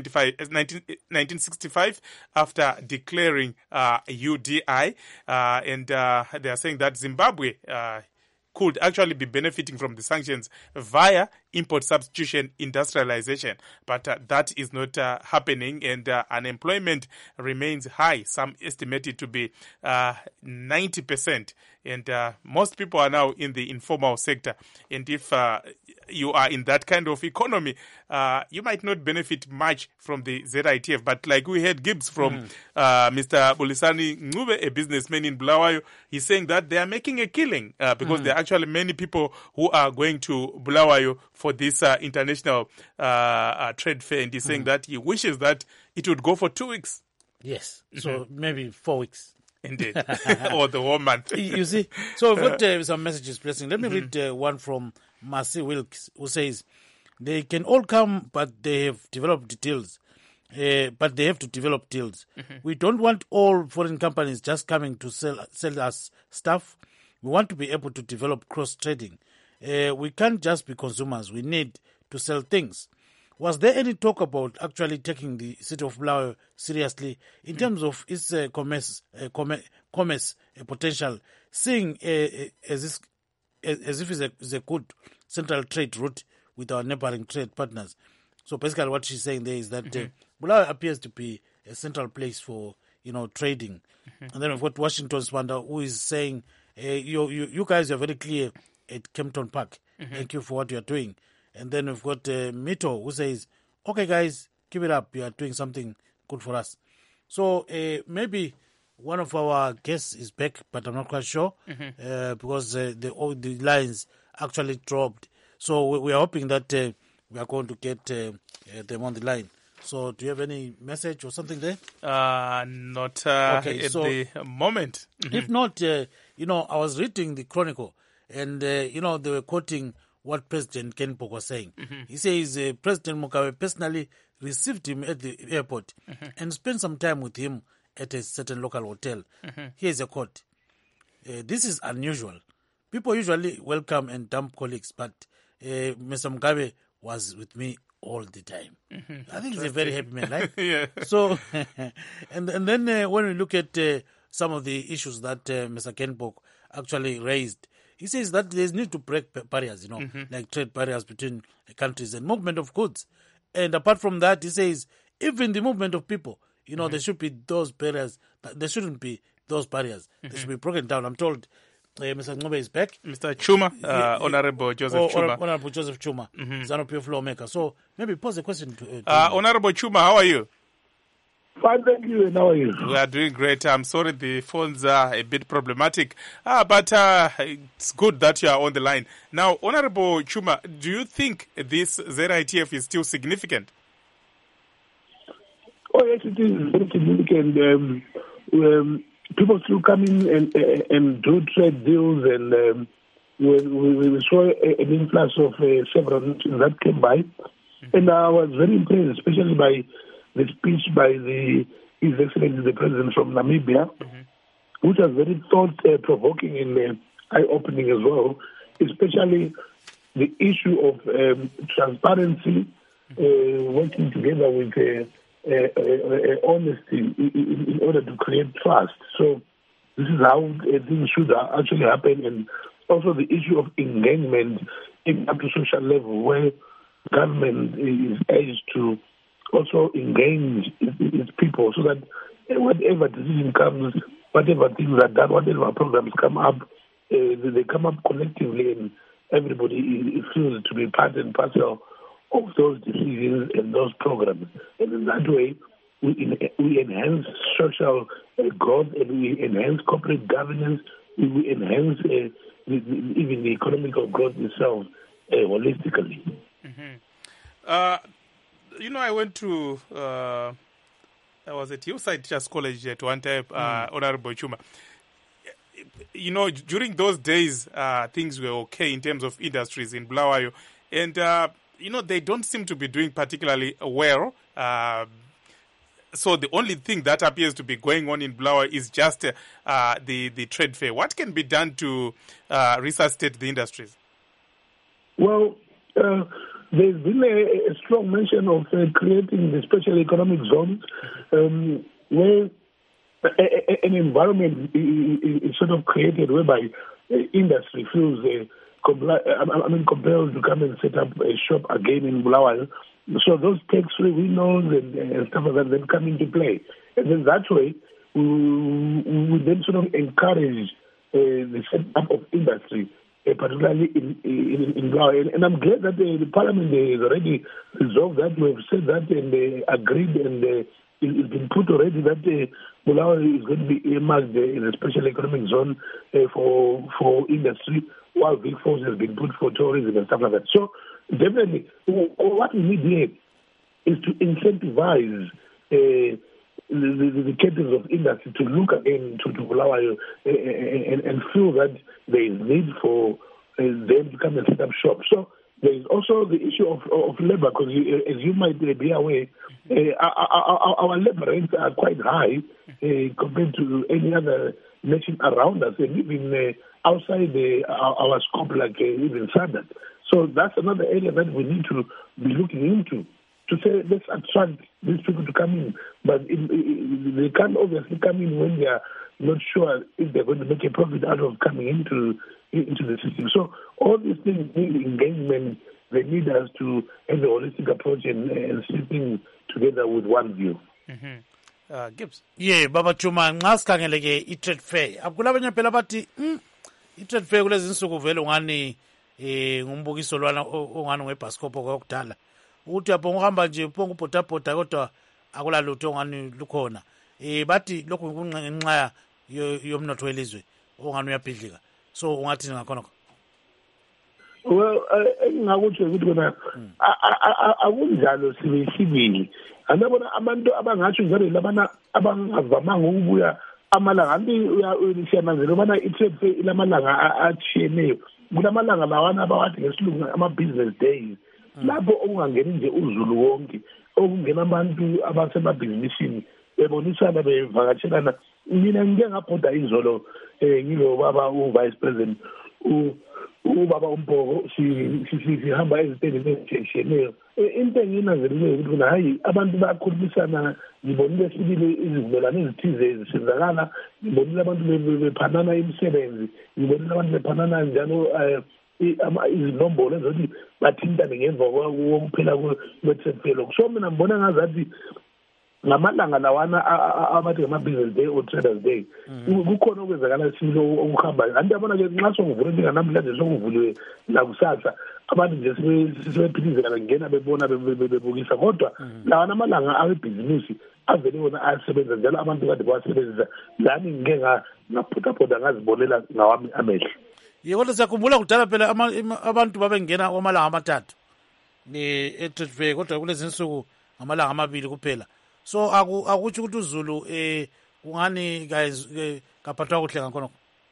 1965 after declaring UDI. And they are saying that Zimbabwe could actually be benefiting from the sanctions via import substitution industrialization. But that is not happening, and unemployment remains high. Some estimate it to be 90%. And most people are now in the informal sector. And if you are in that kind of economy, you might not benefit much from the ZITF. But like we heard Gibbs from Mr. Bulisani Ncube, a businessman in Bulawayo, he's saying that they are making a killing because there are actually many people who are going to Bulawayo for this international trade fair. And he's saying that he wishes that it would go for 2 weeks. Yes, so maybe 4 weeks. Indeed. Or the whole month. You see, so we've got some messages pressing. Let me read one from Marcy Wilkes, who says, they can all come, but they have developed deals. But they have to develop deals. We don't want all foreign companies just coming to sell us stuff. We want to be able to develop cross-trading. We can't just be consumers. We need to sell things. Was there any talk about actually taking the city of Bulawayo seriously in terms of its commerce potential, seeing as if it's a good central trade route with our neighboring trade partners? So basically what she's saying there is that Bulawayo appears to be a central place for, trading. And then we've got Washington Swanda, who is saying, you guys are very clear at Kempton Park. Thank you for what you're doing. And then we've got Mito, who says, okay, guys, keep it up. You are doing something good for us. So maybe one of our guests is back, but I'm not quite sure because the lines actually dropped. So we are hoping that we are going to get them on the line. So do you have any message or something there? Not at the moment. If not, I was reading the Chronicle, and, they were quoting what President Ken Pog was saying. He says President Mugabe personally received him at the airport and spent some time with him at a certain local hotel. Here's a quote. This is unusual. People usually welcome and dump colleagues, but Mr. Mugabe was with me all the time. I think he's a very happy man, right? Yeah. So, and then when we look at some of the issues that Mr. Kenbok actually raised, he says that there's need to break barriers, like trade barriers between countries and movement of goods. And apart from that, he says even the movement of people, there should be those barriers. There shouldn't be those barriers. They should be broken down. I'm told Mr. Ngcobe is back. Mr. Chuma, Honorable Joseph Chuma. Honorable Joseph Chuma, ZANU-PF lawmaker. So maybe pose a question to Honorable Chuma, how are you? Fine, thank you. And how are you? We are doing great. I'm sorry the phones are a bit problematic, but it's good that you are on the line. Now, Honorable Chuma, do you think this ZITF is still significant? Oh, yes, it is very significant. People still come in and do trade deals, and we saw an influx of several nations that came by. And I was very impressed, especially by the speech by His Excellency the President from Namibia, which was very thought-provoking and eye-opening as well, especially the issue of transparency, working together with honesty in order to create trust. So this is how things should actually happen, and also the issue of engagement up to social level, where government is urged to also engage its people, so that whatever decision comes, whatever things are done, whatever programs come up, they come up collectively, and everybody feels to be part and parcel of those decisions and those programs. And in that way, we enhance social growth, and we enhance corporate governance, we enhance even the economical growth itself holistically. I went to, I was at Hillside Teachers College at one time, Honorable Chuma. During those days, things were okay in terms of industries in Bulawayo. And, they don't seem to be doing particularly well. So the only thing that appears to be going on in Bulawayo is just the trade fair. What can be done to resuscitate the industries? Well, there's been a strong mention of creating the special economic zones, where an environment is sort of created whereby industry feels compelled to come and set up a shop again in Bulawayo. So those tax-free windows and stuff like that then come into play. And then that way, we then sort of encourage the setup of industry, particularly in Bulawayo. And I'm glad that the Parliament has already resolved that. We have said that, and they agreed, and it's been put already that Bulawayo is going to be earmarked in a special economic zone for industry, while Big Force has been put for tourism and stuff like that. So definitely, what we need here is to incentivize the captains of industry to look again to Bulawayo and feel that there is need for them to come and set up shop. So there is also the issue of labor, because as you might be aware, our labor rates are quite high compared to any other nation around us, and even outside our scope, like even SADC. So that's another area that we need to be looking into, to say let's attract these people to come in. But they can't obviously come in when they are not sure if they're going to make a profit out of coming into the system. So all these things need engagement. They need us to have a holistic approach and sitting together with one view. Gibbs. Yeah, Baba Chuma, nxa sikhangeleke i-trade fair. Akulabanye phela bathi i-trade fair kulezi insuku vele ungani ngumbukiso lwana ongani ngebhasikopho kwakudala. Ukuthi uyabonga uhamba nje uphonga ubhotabhota kodwa akulalutho ongani lukhona. Bathi lokhu kungenxa yomnotho welizwe ongani uyabhidlika. So ungathi ngakhona. Well, engakuthi ukuthi kona akunjalo sibili. Anabona abantu abangathi njalo labana abangavamanga ukubuya amalanga anti siyananzela ubana i-trade fair ilamalanga atshiyeneyo. Kulamalanga lawana abawathi ngesilungu ama-business days, lapho okungangeni nje uzulu wonke, okungena abantu abasemabhizinisini bebonisana bevakatshelana. Mina ngike ngabhoda izolo ngilobaba u-vice president ubaba uMpogo sihamba ezitendeni ezitshiyeneyo. Into engiyinanzelile ukuthi hayi abantu bayakhulumisana. Ngibonile sibili izivumelwano ezithize zisenzakala. Ngibonile abantu bephanana imisebenzi. Ngibonile abantu bephanana njalo izinombolo ezokuthi bathintane ngemva kokuphela kwe-trade. So mina ngibona ngazathi ngamalanga lawana abathi ngama-business day or traders day kukhona okwenzakala silo okuhambayo. Kanti yabona-ke nxa sokuvule njenganamhlanje sokuvuliwe nakusasa abantu nje sebephilizela bengena bebona bebukisa. Kodwa lawana amalanga awebhizinisi avele wona ayasebenza njalo abantu kade bawasebenzisa. Lami ngike ngaphotapota ngazibonela ngawami amehlo. Kodwa siyakhumbula kudala phela abantu babengena kwamalanga amathathu e-trade fair, kodwa kulezi nsuku ngamalanga amabili kuphela. So akutsho ukuthi uZulu kungani kaphathwa kuhle ngakhona.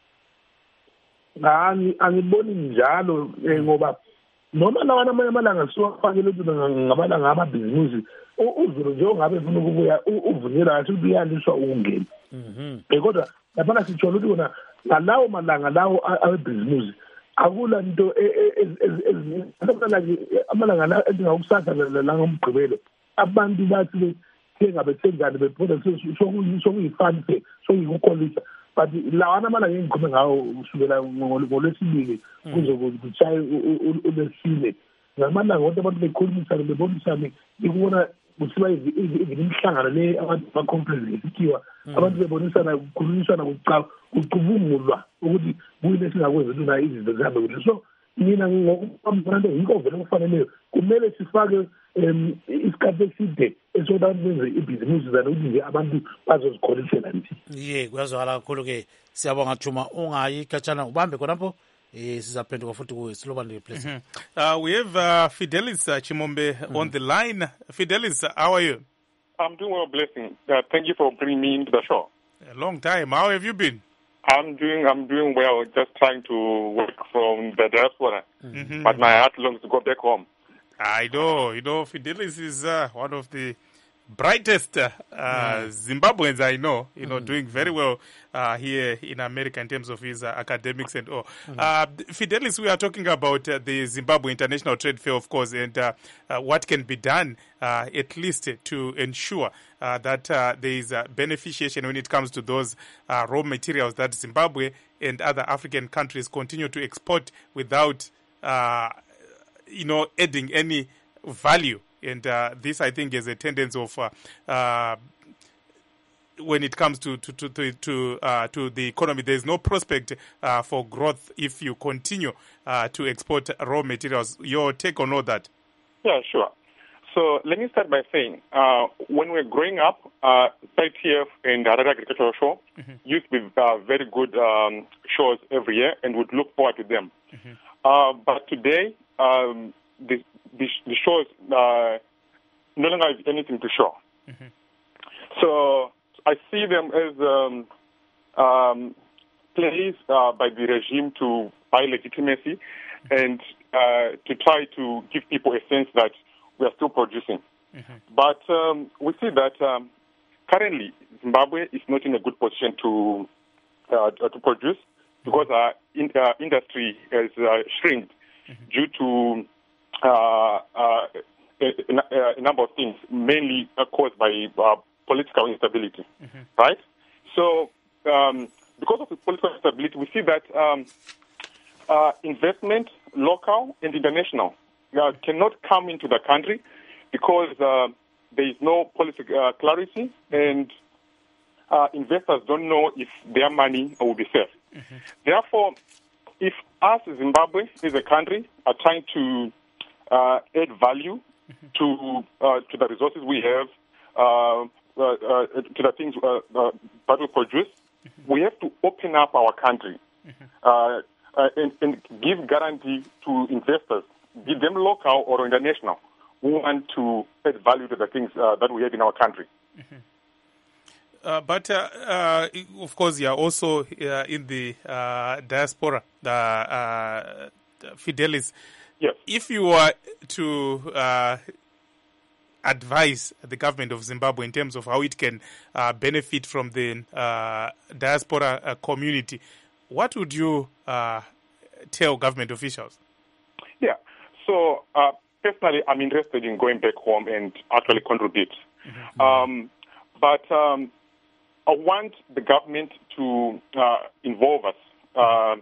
Angiboni njalo ngoba noma lawana amanye amalanga siwafakele ukuthi ngamalanga amabhizinisi uZulu nje ongabe ufuna ukubuya uvunyelwa athi uyaliswa ukungena. Kodwa laphana sithola ukuthi wona ngalawo malanga lawo awebhizinisi akula nto amalanga la endingakusasa la ngomgqibelo abantu bathi bethengane bephoda sokuyifani sokuyikukolisa. But lawana amalanga engikhulume ngawo kusukela ngolwesibili kuze kutshaye ulwesine ngamalanga wonke abantu bekhulumisane bebonisane ikubona kusiba imihlangano le abantu baconference esikiwa abantu bebonisana kukhulunyiswana kucubungulwa ukuthi kuyini esingakwenza luna izinto zihambe kuhle. So mina ngokubantu yinto vele kufanele kumele sifake isikhathi eside esokuthi benze ibhizinisi zalo ukuthi nje abantu bazozikholisela nje. Kuyazwakala kakhulu-ke. Siyabonga Juma, ungayikhatshana ubambe khonapho. Sizaphenduka futhi kuwe silobandile please. We have Fidelis Chimombe on the line. Fidelis, how are you? I'm doing well, blessing. Thank you for bringing me into the show. A long time. How have you been? I'm doing well, just trying to work from the diaspora. But my heart longs to go back home. I know. Fidelis is one of the brightest Zimbabweans I know, doing very well here in America in terms of his academics and all. Fidelis, we are talking about the Zimbabwe International Trade Fair, of course, and what can be done at least to ensure that there is beneficiation when it comes to those raw materials that Zimbabwe and other African countries continue to export without, adding any value. And this, I think, is a tendency of when it comes to the economy. There is no prospect for growth if you continue to export raw materials. Your take on all that? Yeah, sure. So let me start by saying, when we were growing up, ITF and Harare Agricultural Show used to be very good shows every year, and would look forward to them. But today, the shows no longer have anything to show. So I see them as plays by the regime to buy legitimacy and to try to give people a sense that we are still producing. But we see that currently Zimbabwe is not in a good position to produce because our industry has shrinked due to a number of things, mainly caused by political instability, right? So because of the political instability, we see that investment, local and international, cannot come into the country because there is no policy clarity and investors don't know if their money will be safe. Therefore, if us, Zimbabwe, as a country, are trying to add value to the resources we have, to the things that we produce, we have to open up our country and give guarantee to investors, be them local or international, who want to add value to the things that we have in our country. But of course, you are also in the diaspora, Fidelis. Yes. If you were to advise the government of Zimbabwe in terms of how it can benefit from the diaspora community, what would you tell government officials? Yeah. So personally, I'm interested in going back home and actually contribute. But I want the government to involve us.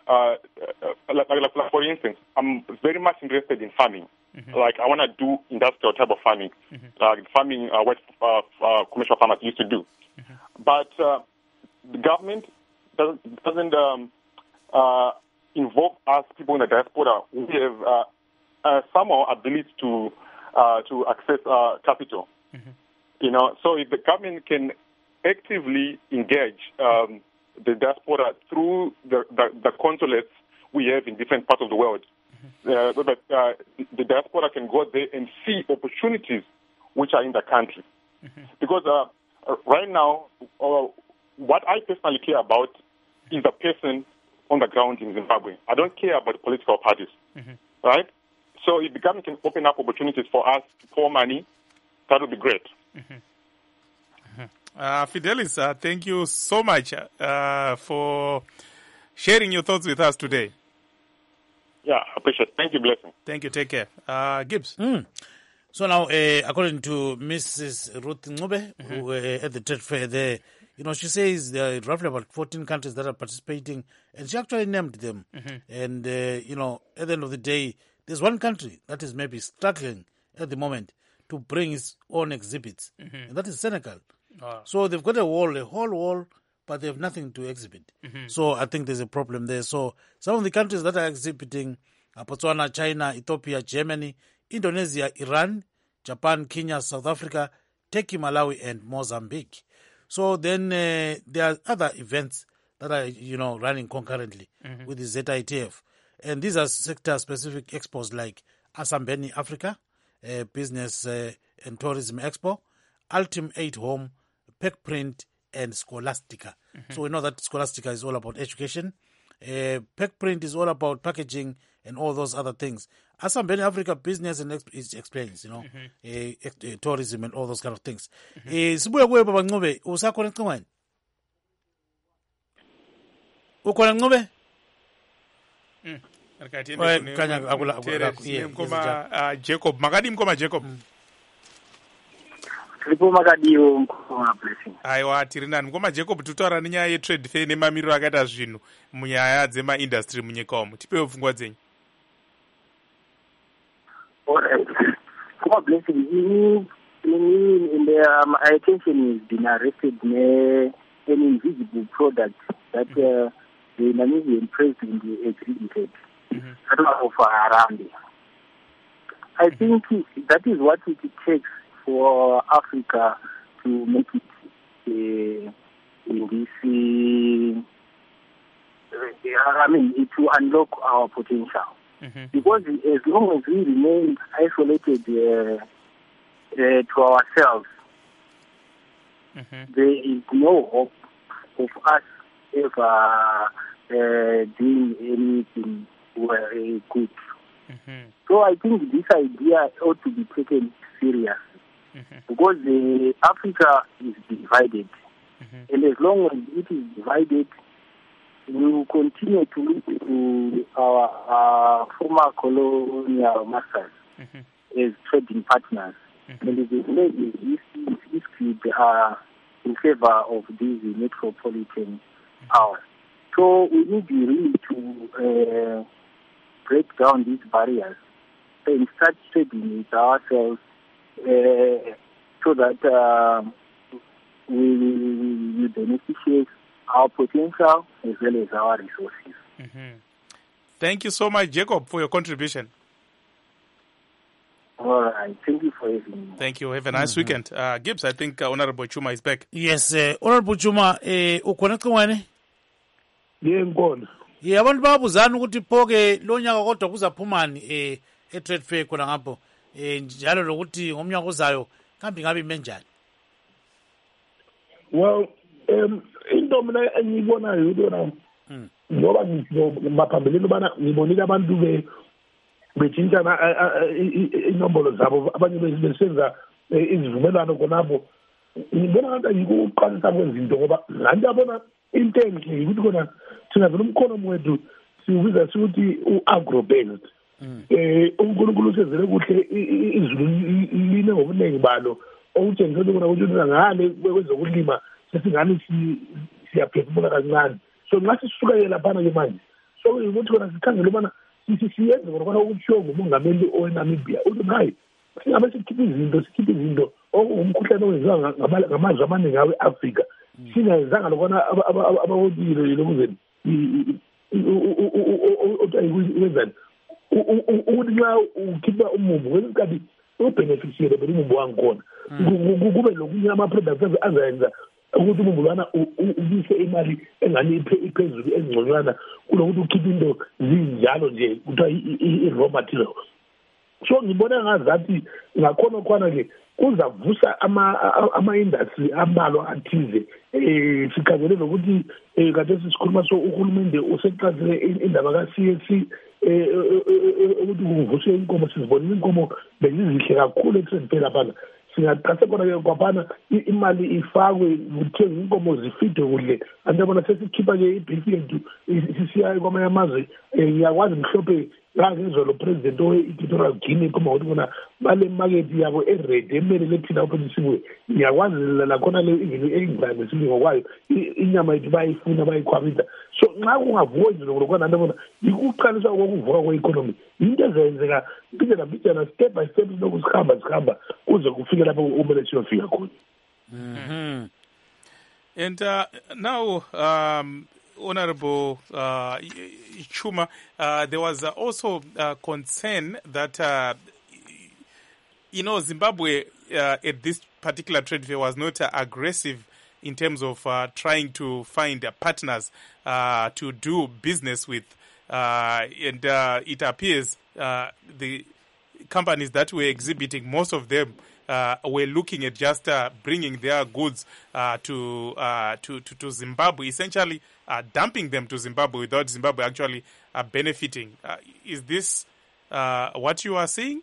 Like for instance, I'm very much interested in farming. Like I want to do industrial type of farming, farming what commercial farmers used to do. But the government doesn't involve us people in the diaspora. We have somehow ability to access capital. You know, so if the government can actively engage the diaspora through the consulates we have in different parts of the world, so that the diaspora can go there and see opportunities which are in the country. Because right now, what I personally care about is the person on the ground in Zimbabwe. I don't care about political parties, right? So if the government can open up opportunities for us to pour money, that would be great. Fidelis, thank you so much for sharing your thoughts with us today. Yeah, I appreciate it. Thank you, Blessing. Thank you. Take care. Gibbs. So now, according to Mrs. Ruth Ngube, who at the trade fair there, you know, she says there are roughly about 14 countries that are participating, and she actually named them. And, you know, at the end of the day, there's one country that is maybe struggling at the moment to bring its own exhibits, and that is Senegal. So they've got a whole wall, but they have nothing to exhibit. So I think there's a problem there. So some of the countries that are exhibiting are Botswana, China, Ethiopia, Germany, Indonesia, Iran, Japan, Kenya, South Africa, Turkey, Malawi, and Mozambique. So then there are other events that are, you know, running concurrently with the ZITF. And these are sector-specific expos like Asambeni Africa, Business and Tourism Expo, Ultim 8 Home, PECprint, and Scholastica. So we know that Scholastica is all about education. PECprint is all about packaging and all those other things. Asambeni Africa Business and explains, you know, tourism and all those kind of things. Sibuya kuwe Baba Ngube, usakhona ncingweni? Ukhona Ngube? Jacob, makadi mkoma Jacob. Aiwa, tiri nani mkoma Jacob, tutaura nenyaya yetrade fair nemamiriro akaita zvinhu munyaya dzemaindustry munyika umu. Tipewo pfungwa dzenyu. My attention has been arrested by an invisible product that the Namibian president exhibited. I think that is what it takes for Africa to make it in this, to unlock our potential. Because as long as we remain isolated to ourselves, there is no hope of us ever doing anything good. So I think this idea ought to be taken serious, because Africa is divided, and as long as it is divided, we will continue to look to our former colonial masters as trading partners, and this could in favor of these metropolitan hours. So we need really to break down these barriers and start trading with ourselves so that we beneficiate our potential as well as our resources. Thank you so much, Jacob, for your contribution. All right. Thank you for having me. Thank you. Have a nice weekend. Gibbs, I think Honorable Chuma is back. Yes, Honorable Chuma, ukhona ncingweni? Ngiyengibona. Yeah, abantu babuzana ukuthi phoke lo nyaka kodwa kuzaphumani e-trade fair khona ngapho njalo lokuthi ngomnyaka ozayo kambe ngabe ime njani? Well, into mina engiyibonayo yona ngoba ngibaphambilini ubana ngibonile abantu betshintshana inombolo zabo, abanye besenza izivumelwano khonapho ngibona ngathi yikuqalisa kwezinto ngoba nganti yabona into enhle yikuthi khona thina vele umkhono wethu siwubiza siwuthi u-agro-based. uNkulunkulu usezele kuhle izulu line ngobuningi balo okutshengisa ukuthi khona ngale kwezokulima sesingani siyaphefumula kancane. So nxa sisuka laphana ke manje so ukuthi khona sikhangele ubana siyenze ngokubana ukushiwo ngumongameli oweNamibia uthi hayi singabe sikhipha izinto umkhuhlane owenziwa ngamazwe amaningi awe-Afrika singayenzanga lokubana abawotile lokuzeni wenzani ukuthi nxa ukhipha umumbu kwesikhathi ubhenefisiyele phela umumbu wangikhona kube lokunye ama-products azayenza ukuthi umumbu lwana ubise imali engani iphezulu engconywana kulokuthi ukhiphe into zinjalo nje kuthiwa i-raw material. So ngibona ngazathi ngakhona khona-ke kuzavusa ama-industry ambalwa athize. Sikhangele nokuthi kade sisikhuluma so uhulumende useqazile indaba ka-CAC ukuthi kuvuswe inkomo sizibonile inkomo bezizihle kakhulu ekuseni phela phana singaqase khona-ke kwaphana imali ifakwe kuthenga inkomo zifidwe kuhle kanti yabona sesikhipha-ke ibhifi yethu sisiya kwamanye amazwe. Ngiyakwazi mhlophe ngangizolo president we-Equatorial Guinea kuma ukuthi kona bale market yabo eredi emelele thina ophela sibuye ngiyakwazi lakhona le even e-England silingo kwayo inyama yethu bayifuna bayikhwabitha. So nxa kungavuka izinto lokwana ndabona yikuqalisa kokuvuka kwe-economy into ezenzeka mbijana step by step lokhu sikhamba kuze kufike lapho kumele siyofika khona. And now Honorable Chuma, there was also concern that Zimbabwe at this particular trade fair was not aggressive in terms of trying to find partners to do business with, and it appears the companies that were exhibiting, most of them were looking at just bringing their goods to Zimbabwe, essentially dumping them to Zimbabwe without Zimbabwe actually benefiting. Is this what you are seeing?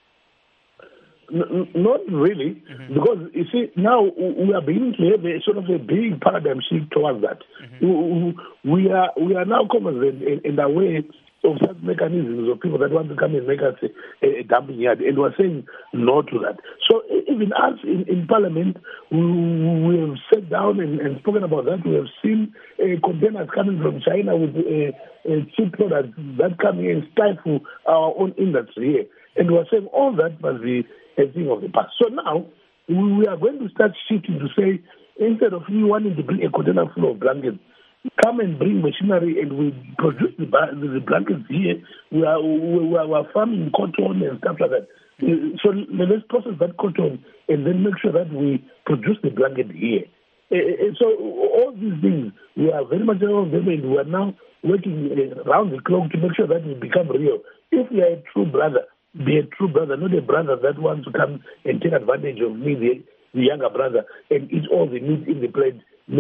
Not really, because you see now we are beginning to have a sort of a big paradigm shift towards that. We are now cognizant in the way of such mechanisms of people that want to come and make us a dumping yard, and we're saying no to that. So even us in Parliament, we have sat down and spoken about that. We have seen containers coming from China with cheap products that come here and stifle our own industry here. And we're saying all that must be a thing of the past. So now we are going to start shifting to say, instead of you wanting to bring a container full of blankets, come and bring machinery and we produce the blankets here. We are farming cotton and stuff like that. So let's process that cotton and then make sure that we produce the blanket here. So all these things, we are very much aware of them, and we are now working around the clock to make sure that we become real. If we are a true brother, be a true brother, not a brother that wants to come and take advantage of me, the younger brother, and eat all the meat in the plate.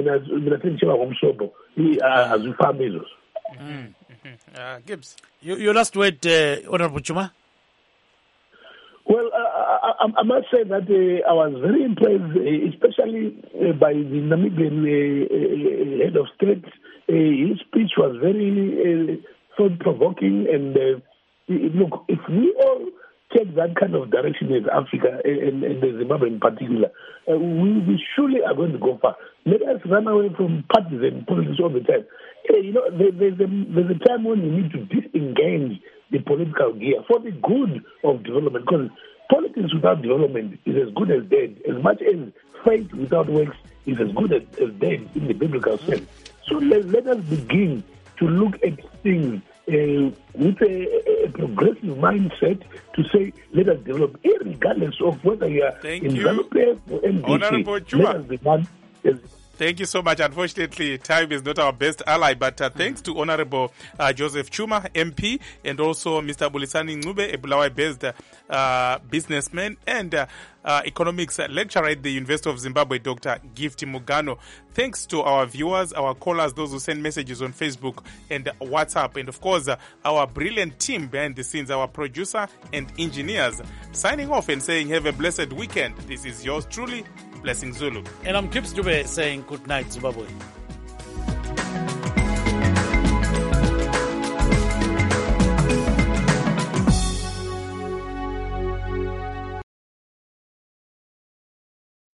Gibbs, your last word, Honorable Chuma? Well, I must say that I was very impressed, especially by the Namibian head of state. His speech was very thought-provoking, and look, if we all take that kind of direction as Africa and the Zimbabwe in particular, we surely are going to go far. Let us run away from partisan politics all the time. There's a time when we need to disengage the political gear for the good of development, because politics without development is as good as dead, as much as faith without works is as good as dead in the biblical sense. So let us begin to look at things with a progressive mindset to say, let us develop, regardless of whether you are in development or NDC. Honorable Chuma. Thank you so much. Unfortunately, time is not our best ally, but thanks to Honorable Joseph Chuma, MP, and also Mr. Bulisani Ngube, a Bulawayo-based businessman and economics lecturer at the University of Zimbabwe, Dr. Gift Mugano. Thanks to our viewers, our callers, those who send messages on Facebook and WhatsApp, and of course, our brilliant team behind the scenes, our producer and engineers. Signing off and saying have a blessed weekend. This is yours truly, Blessing Zulu. And I'm Kips Dube saying good night, Zimbabwe.